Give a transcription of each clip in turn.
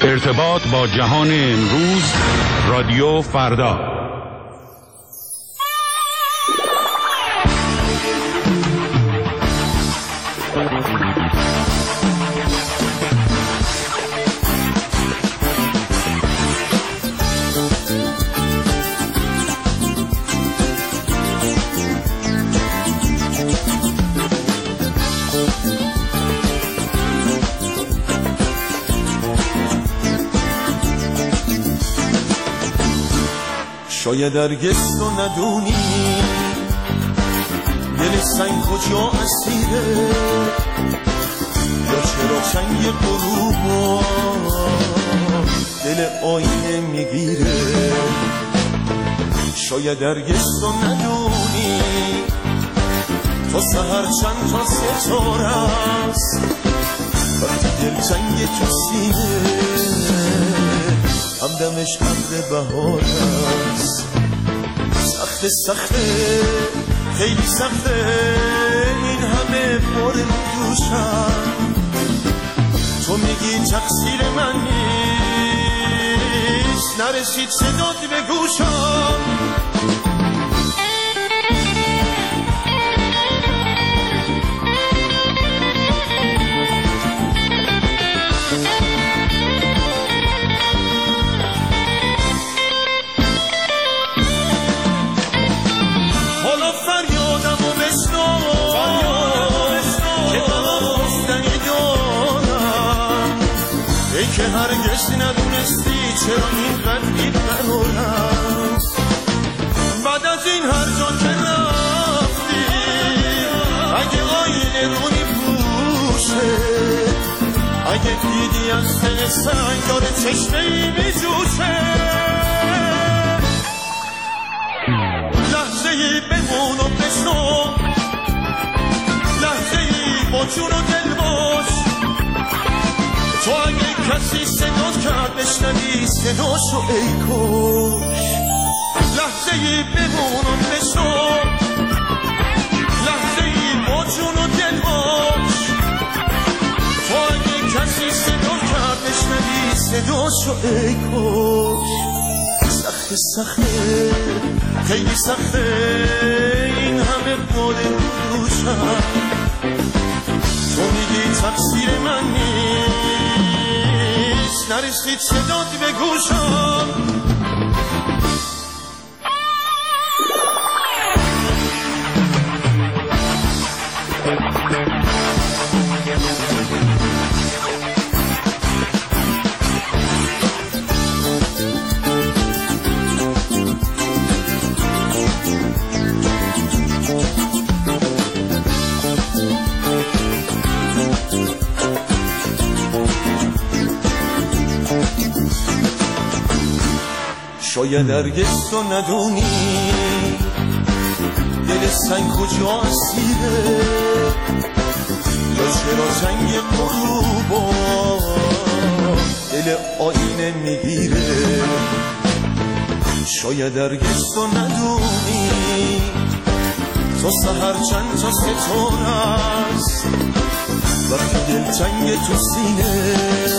ارتباط با جهان امروز، رادیو فردا. شاید هرگز تو ندونی دل سنگ کجا اسیره، یا چرا چنگ غروبا دل آینه میگیره. شاید هرگز تو ندونی تو سحر چند تا ستاره است، وقتی دل چنگ تو سینه همدمش عبر بهار است. سخته سخته خیلی سخته این همه بار رو دوشم، تو میگی تقصیر من نیست، نرسید صدات به گوشم. که هرگز ندونستی چرا اینقدر بی‌قرارم، بعد از این هر جا که رفتی اگه آینه رو میپوشه، اگه دیدی از دل سنگ داره چشمه‌ای میجوشه، لحظه‌ای بمون و بشنو، لحظه‌ای با جون و دل باش. تو اگه کسی صدات کرد بشنوی صداشو ای کش، لحظه‌ای بمون و بشنو، لحظه‌ای با جون و دل باش. تو اگه کسی صدات کرد بشنوی صداشو ای کش. سخته سخته خیلی سخته این همه بال روشم، تو میگی تقصیر من نیست، نرسید صدات به گوشم. شاید هرگز تو ندونی دل سنگ کجا اسیره، یا چرا چنگ غروبا دل آینه میگیره. شاید هرگز تو ندونی تو سحر چند تا ستاره است، وقتی دل چنگ تو سینه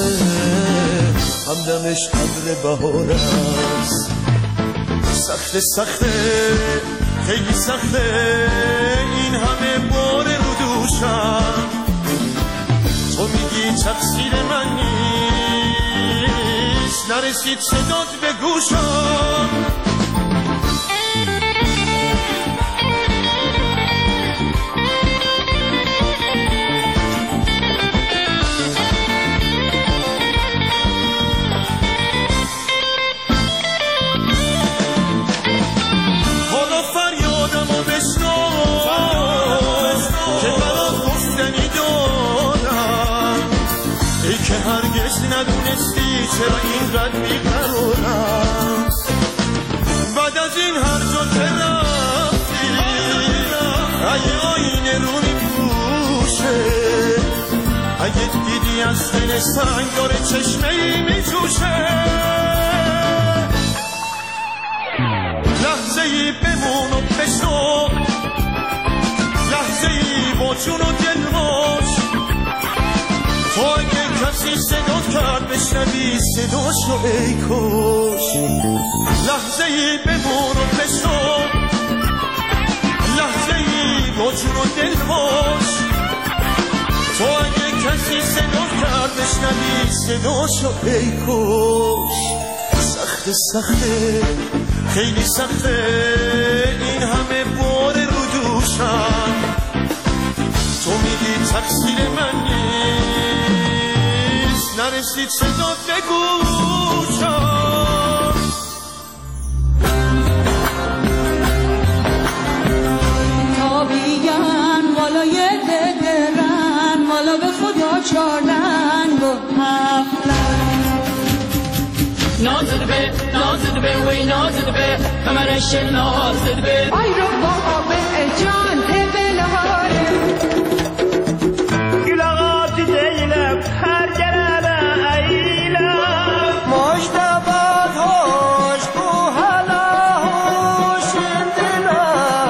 همدمش عبر بهار است. سخته سخته خیلی سخته این همه بار رو دوشم، تو میگی تقصیر من نیست، نرسید صدات به گوشم. که هرگز ندونستی چرا اینقدر بی‌قرارم، بعد از این هر جا که رفتی اگه آینه رو میپوشه، اگه دیدی از دل سنگ داره چشمه‌ای میجوشه، لحظه‌ای بمون و بشنو، لحظه‌ای با جون و دل باش. تو اگه کسی صدات کرد بشنوی صداشو ای کاش لحظه ای بمون و بشو لحظه ای با جون و دل باش تو اگه کسی صدا کرد بشنوی صداشو ای کاش سخته خیلی سخته این همه بار رو دوشم تو میگی تقصیر من نیست نرسید صدا بگوشم تا بیان بالای دلرن والا به خدا چارن با نازد به وی نازد به کمرش نازد به آی رو بابا جان بلهاره گل آقا دیدم هر جرانه ایلم مجتبات هوش کو حالا هوش دلا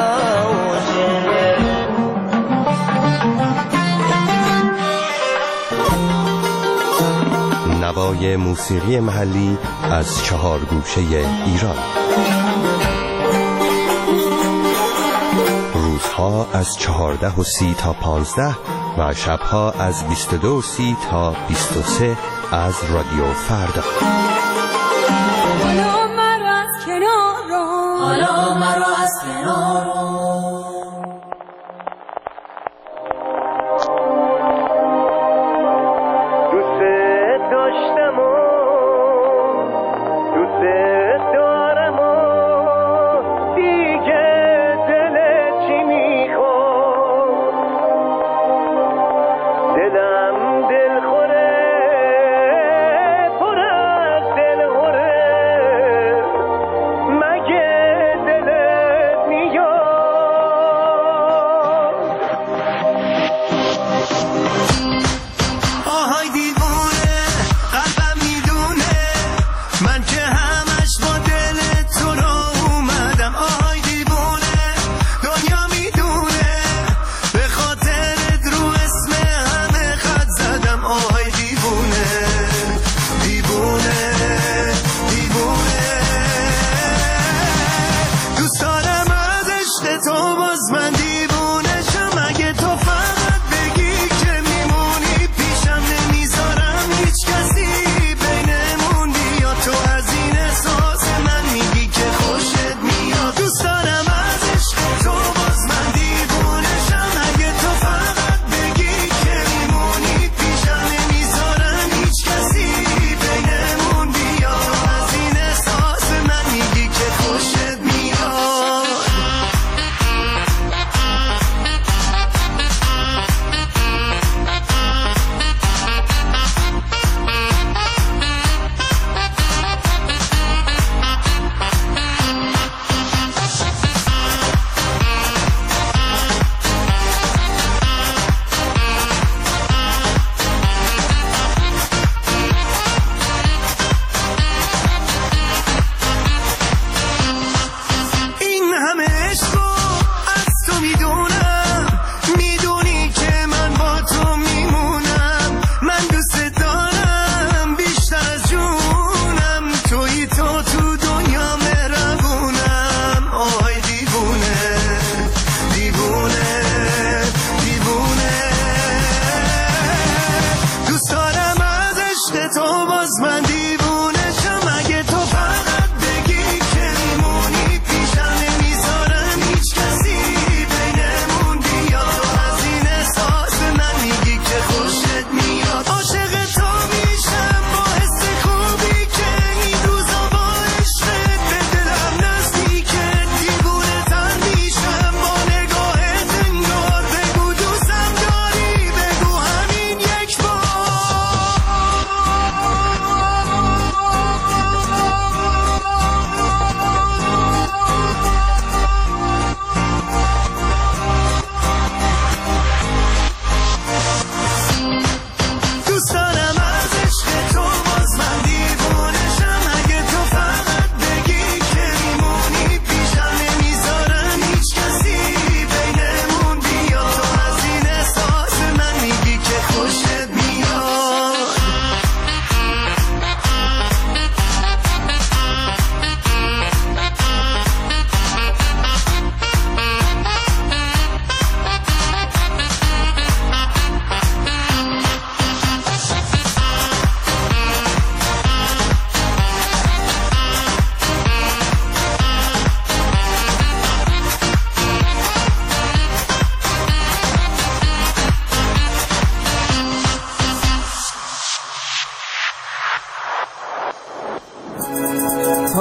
نوای موسیقی محلی از 4 گوشه ایران. روزها از 14:30 تا 15 و شبها از 22:30 تا 23 از رادیو فردا. حالا مرا از کنار رو حالا مرا از کنار رو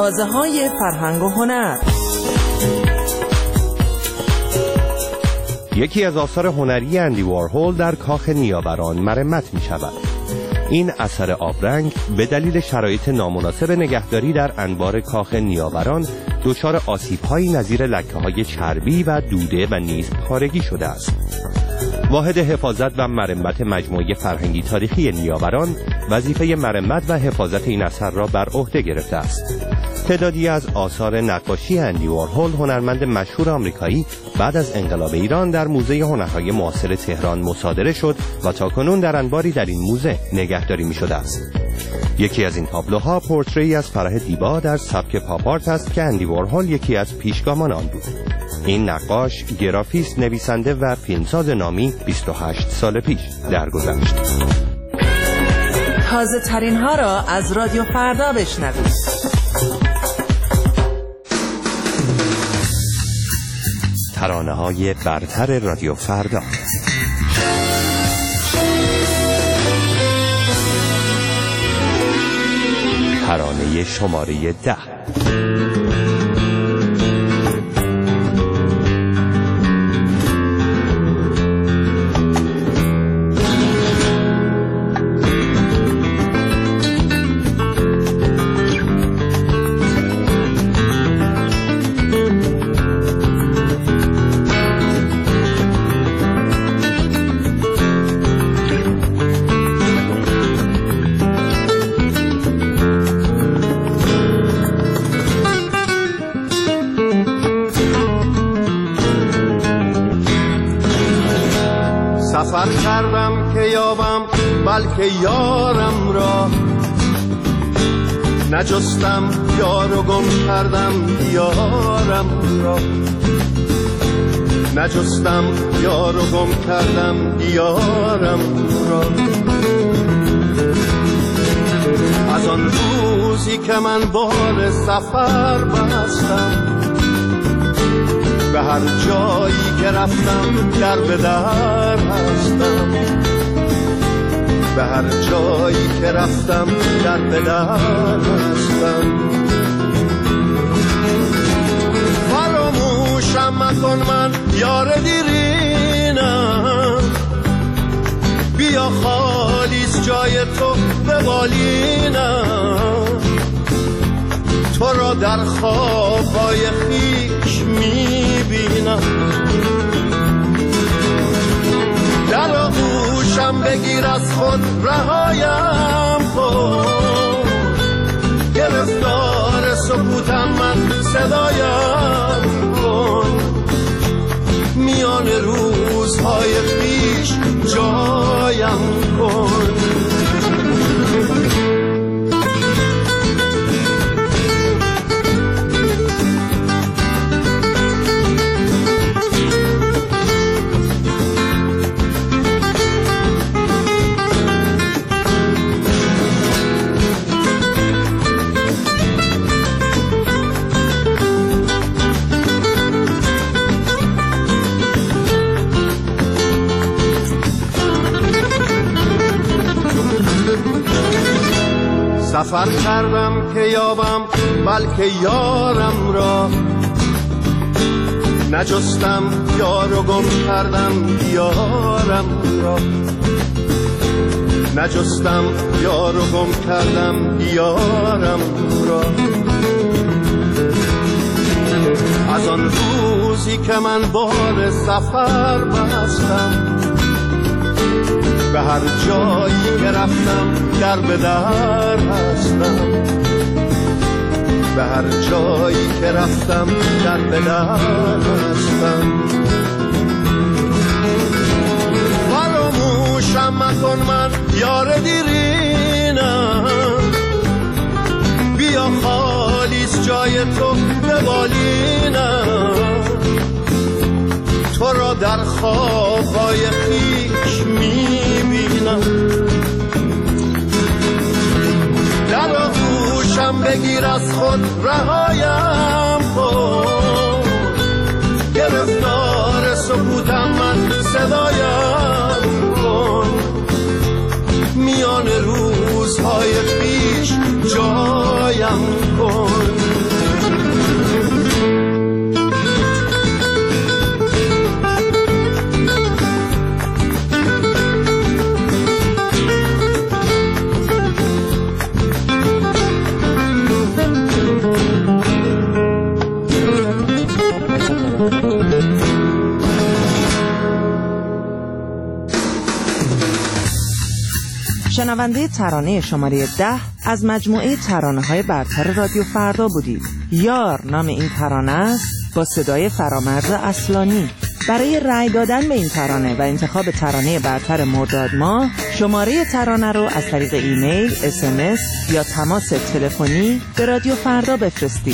تازه‌های فرهنگ و هنر. یکی از آثار هنری اندی وارهول در کاخ نیاوران مرمت می شود. این اثر آبرنگ به دلیل شرایط نامناسب نگهداری در انبار کاخ نیاوران دچار آسیب‌هایی نظیر لکه‌های چربی و دوده و نیز پارگی شده است. واحد حفاظت و مرمت مجموعه فرهنگی تاریخی نیاوران وظیفه مرمت و حفاظت این اثر را بر عهده گرفته است. تعدادی از آثار نقاشی اندی وارهول، هنرمند مشهور آمریکایی، بعد از انقلاب ایران در موزه هنرهای معاصر تهران مصادره شد و تاکنون در انباری در این موزه نگهداری می شده است. یکی از این تابلوها پورتری از فرح دیبا در سبک پاپ آرت است که اندی وارهول یکی از پیشگامان آن بود. این نقاش، گرافیست، نویسنده و فیلمساز نامی 28 سال پیش درگذشت. تازه ترین ها را از رادیو فردا بشنوید. ترانه های برتر رادیو فردا. ترانه شماره 10. سفر کردم که یابم بلکه یارم را، نجستم یار و گم کردم یارم را، نجستم یار و گم کردم یارم را. از آن روزی که من بار سفر بستم، به هر جایی که رفتم در به در هستم، به هر جایی که رفتم در به در هستم. فراموشم مکن من یار دیرینم، بیا خالیست جای تو به بالینم. تو را در خوابهای خویش میبینم، در آغوشم بگیر از خود رهایم کن. گرفتار سکوتم من صدایم کن، میان روزهای خویش جایم کن. سفر کردم که یابم بلکه یارم را، نجستم یار و گم کردم یارم را، نجستم یار و گم کردم یارم را. از آن روزی که من بار سفر بستم، به هر جایی که رفتم در به در هستم، به هر جایی که رفتم در به در هستم. فراموشم مکن من یار دیرینم، بیا خالیست جای تو به بالینم. تو را در خوابهای خویش میبینم، در آغوشم بگیر از خود رهایم کن. گرفتار سکوتم من صدایم کن، میان روزهای خویش جایم کن. شنونده ترانه شماره 10 از مجموعه ترانه‌های برتر رادیو فردا بودید. یار نام این ترانه است با صدای فرامرز اصلانی. برای رأی دادن به این ترانه و انتخاب ترانه برتر مرداد ماه، شماره ترانه رو از طریق ایمیل، SMS یا تماس تلفنی به رادیو فردا بفرستید.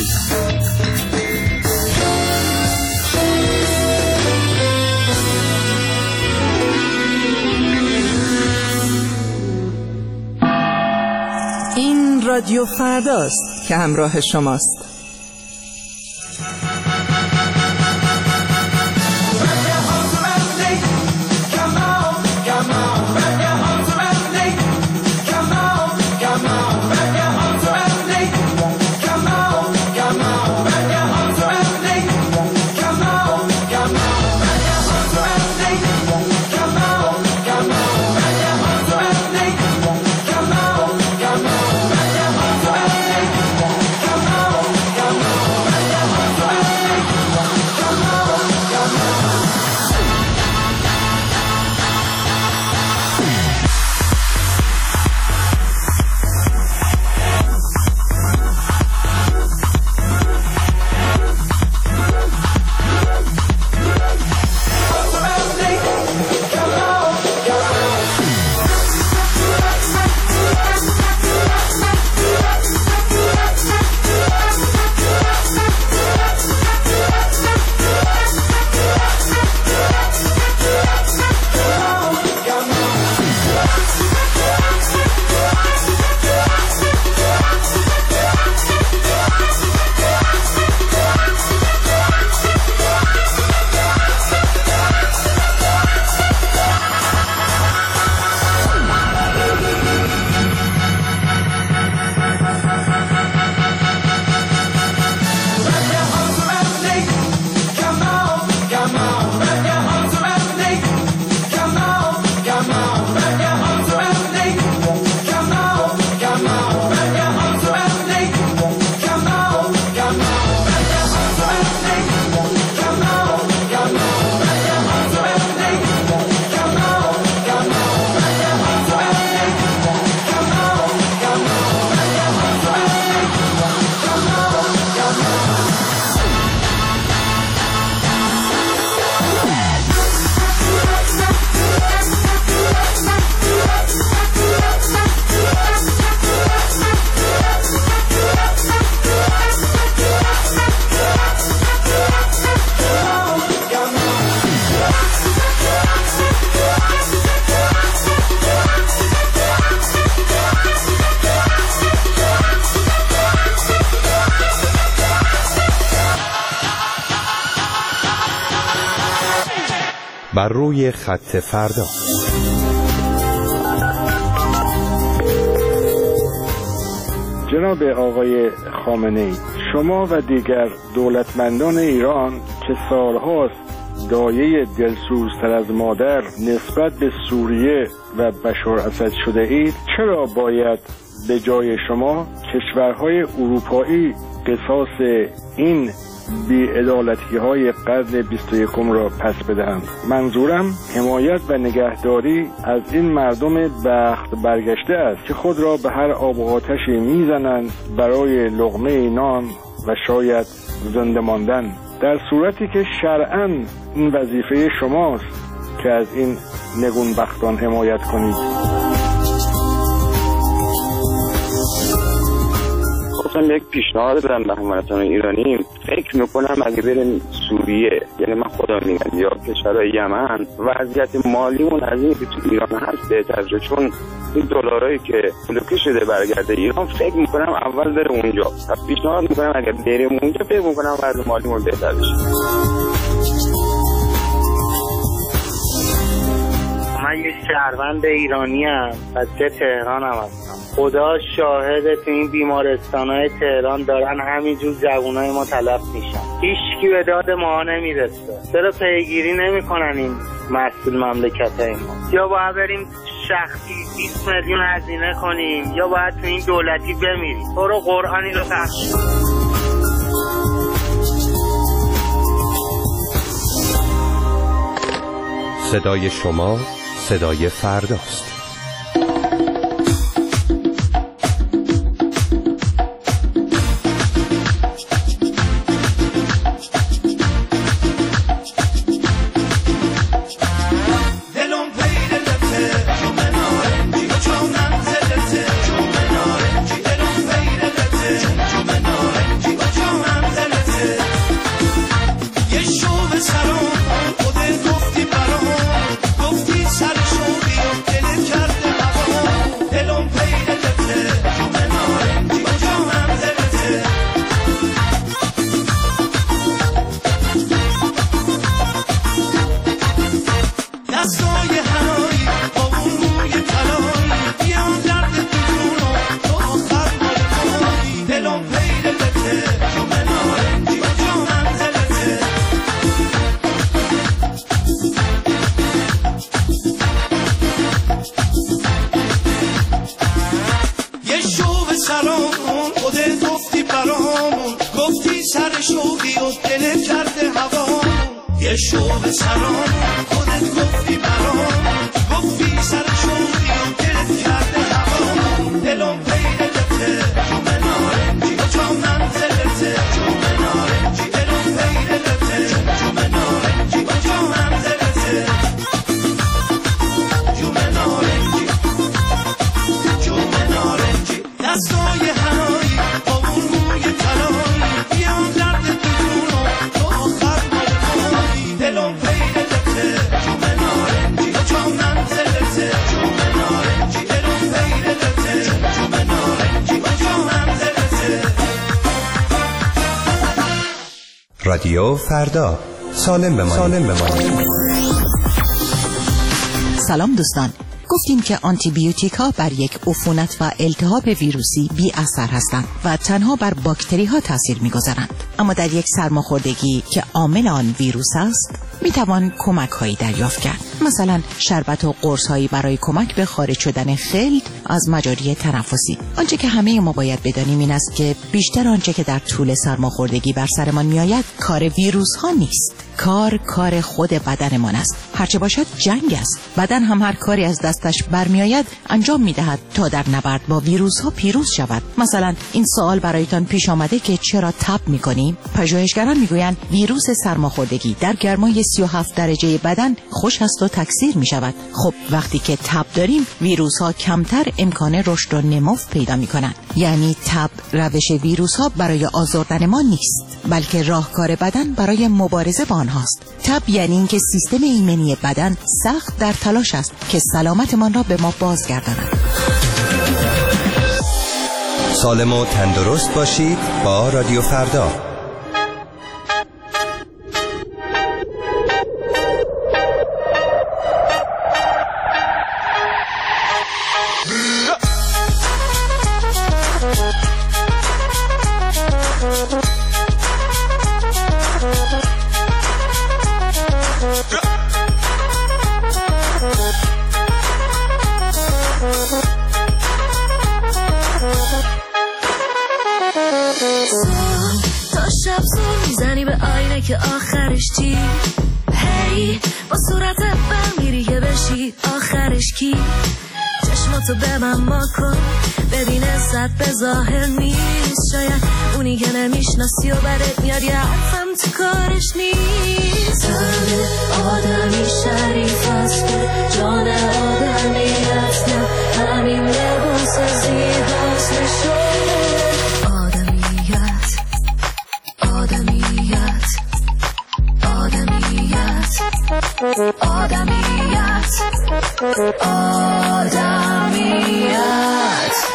این رادیو فرداست که همراه شماست. بر روی خط فردا. جناب آقای خامنه‌ای، شما و دیگر دولتمندان ایران که سالهاست دایه دلسوزتر از مادر نسبت به سوریه و بشار اسد شده اید، چرا باید به جای شما کشورهای اروپایی قصاص این بی‌عدالتی‌های قرن 21 را پس بدهند؟ منظورم حمایت و نگهداری از این مردم بخت برگشته است که خود را به هر آب و آتشی میزنند برای لقمه نان و شاید زنده ماندن، در صورتی که شرعاً این وظیفه شماست که از این نگونبختان حمایت کنید. خواستم یک پیشنهاد بدم به هموطنان ایرانی. فکر میکنم اگه بریم سوریه، یعنی من خودم میگم، یا کشورهای یمن، وضعیت مالیمون از این که تو ایران هست بهتر شه، چون این دلارایی که بلوکه شده برگرده ایران، فکر میکنم اول بره اونجا. پیشنهاد میکنم اگه بریم اونجا، فکر میکنم وضع مالیمون بهتر بشه. من یک شهروند ایرانیم، بچه تهران هم هستم. خدا شاهده تو این بیمارستان‌های تهران دارن همینجور جوانای ما تلف میشن، هیچکی به داد ما نمیرسه. چرا پیگیری نمیکنن این مسئول مملکت ما؟ یا باید بریم شخصی 20 میلیون هزینه کنیم، یا باید تو این دولتی بمیریم. تو رو قرآنی رو پخش. صدای شما صدای فرداست. برامون، خودت گفتی برامون، گفتی سر شوقی و دل کرده هوامون، یه شوق سرامون، خودت گفتی برامون، گفتی سر شوقی و دل کرده هوامون، دلم پیرلته جوم نارنجی و جا منزلته جوم نارنجی، دلم پیرلته جوم نارنجی و جا منزلته جوم نارنجی جوم نارنجی، دستای هنایی با اون موی طلایی، بیام درد بدونم تو آخر مال مایی، دلم پیرلته جوم نارنجی و جا منزلته جوم نارنجی، دلم پیرلته جوم نارنجی و جا منزلته. رادیو فردا، سالم بمانید. سلام دوستان، گفتیم که آنتی بیوتیک ها بر یک عفونت و التهاب ویروسی بی اثر هستند و تنها بر باکتری ها تاثیر می‌گذارند. اما در یک سرماخوردگی که عامل آن ویروس است می توان کمک هایی دریافت کرد. مثلا شربت و قرص هایی برای کمک به خارج شدن خلط از مجاری تنفسی. آنچه که همه ما باید بدانیم این است که بیشتر آنچه که در طول سرماخوردگی بر سرمان می آید کار ویروس ها نیست. کار خود بدنمان است. هرچه باشد جنگ است. بدن هم هر کاری از دستش برمی آید انجام می دهد تا در نبرد با ویروس ها پیروز شود. مثلا این سوال برایتان پیش آمده که چرا تب می کنیم؟ پژوهشگران می گویند ویروس سرماخوردگی در گرمای 37 درجه بدن خوش است و تکثیر می شود. خب وقتی که تب داریم ویروس ها کمتر امکان رشد و نمو پیدا می کنند. یعنی تب روش ویروس ها برای آزردن ما نیست، بلکه راهکار بدن برای مبارزه با آنهاست. تب یعنی اینکه سیستم ایمنی بدن سخت در تلاش است که سلامتمان را به ما بازگرداند. سالم و تندرست باشید با رادیو فردا. که آخرش چی؟ هی با صورت برمیری که بشی آخرش کی؟ چشماتو به من ما کن ببین ازت به ظاهر نیست، شاید اونی که نمیشناسی و برت میاد یه حرفم تو کارش نیست. تن آدمی شریف است که جان آدمی است، نه همین لباس زیباست نشونه آدمیت آدمیت آدمیت آدمیت.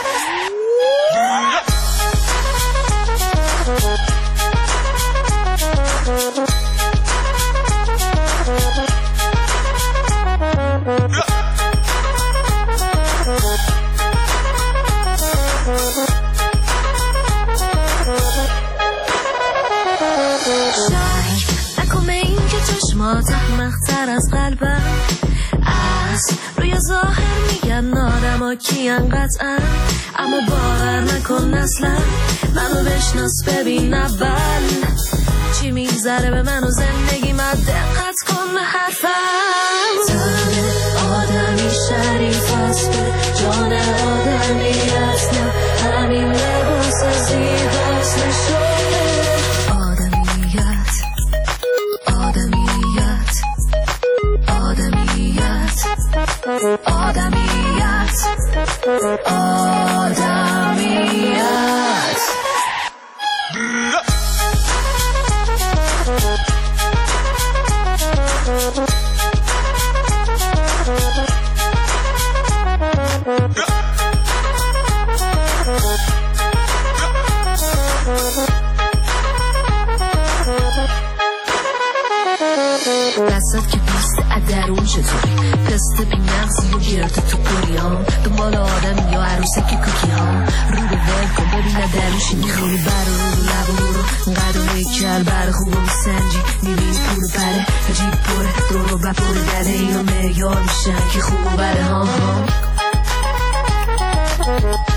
احمق‌تر از قلبم است، روی ظاهر میگن آدم کیان قطعا، اما باور نکن اصلا منو بشناس ببین اول چی میگذره به من و زندگی من، دقت کن به حرفم. تن آدمی شریف است که جان آدمی است، نه همین لباس زیباست نشونه آدمیت آدمیت آدمیت آدمیت آدمیت. دستت که پیست درون چطوری پست بی نغزی و گرد تو پریام، دنبال آدم یا عروسه که کوکی ها رو به ول کن ببینه دروشی میخوری بر رو لب و رو قدم کل بر خوب میسنجی میبینی پول بره جیب پره دور و بپور دره اینا معیار میشن که خوب بره ها